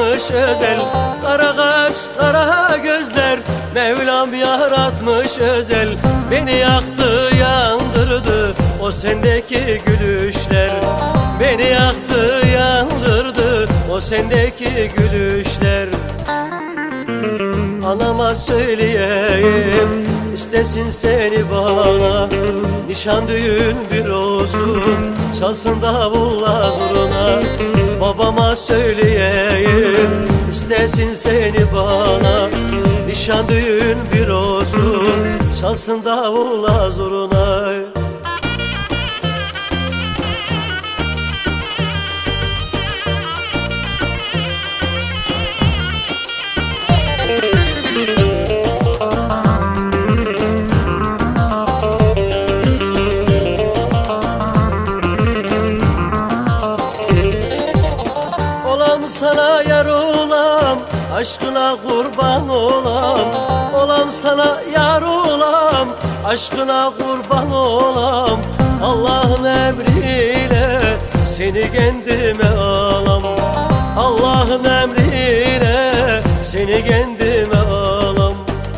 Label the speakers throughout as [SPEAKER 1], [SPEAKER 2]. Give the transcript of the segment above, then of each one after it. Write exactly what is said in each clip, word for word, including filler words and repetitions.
[SPEAKER 1] yaratmış özel. Kara kaş, kara gözler Mevlam yaratmış özel. Beni yaktı, yandırdı o sendeki gülüşler. Beni yaktı, yandırdı o sendeki gülüşler. Anama söyleyeyim, istesin seni bana. Nişan düğün bir olsun, çalsın davullar zurna. Babama söyleyeyim, istesin seni bana. Nişan düğün bir olsun, çalsın davullar zurna. Sana yar olam, aşkına kurban olam. Olam sana yar olam, aşkına kurban olam. Allah'ın emriyle seni kendime alam. Allah'ın emriyle seni kendime alam.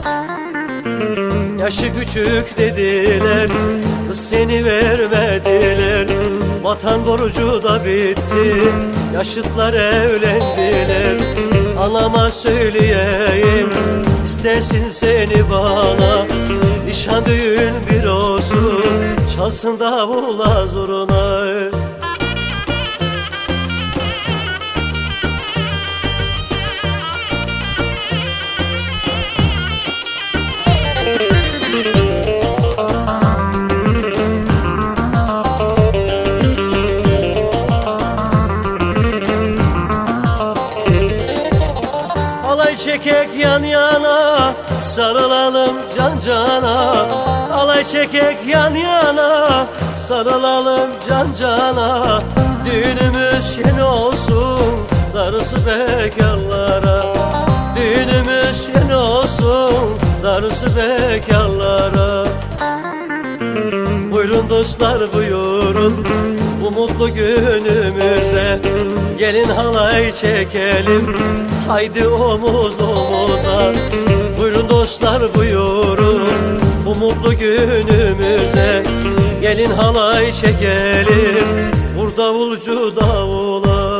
[SPEAKER 1] Yaşı küçük dediler, kız seni vermediler. Vatan borcu da bitti, yaşıtlar evlendiler. Anama söyleyeyim, istesin seni bana. Nişan düğün bir olsun, çalsın davullar zurna. Alay çekek yan yana, sarılalım can cana. Alay çekek yan yana, sarılalım can cana. Düğünümüz şen olsun, darısı bekarlara. Düğünümüz şen olsun, darısı bekarlara. Buyurun dostlar buyurun, bu mutlu günümüze. Gelin halay çekelim, haydi omuz omuza. Buyurun dostlar buyurun, bu mutlu günümüze. Gelin halay çekelim, vur davulcu davula.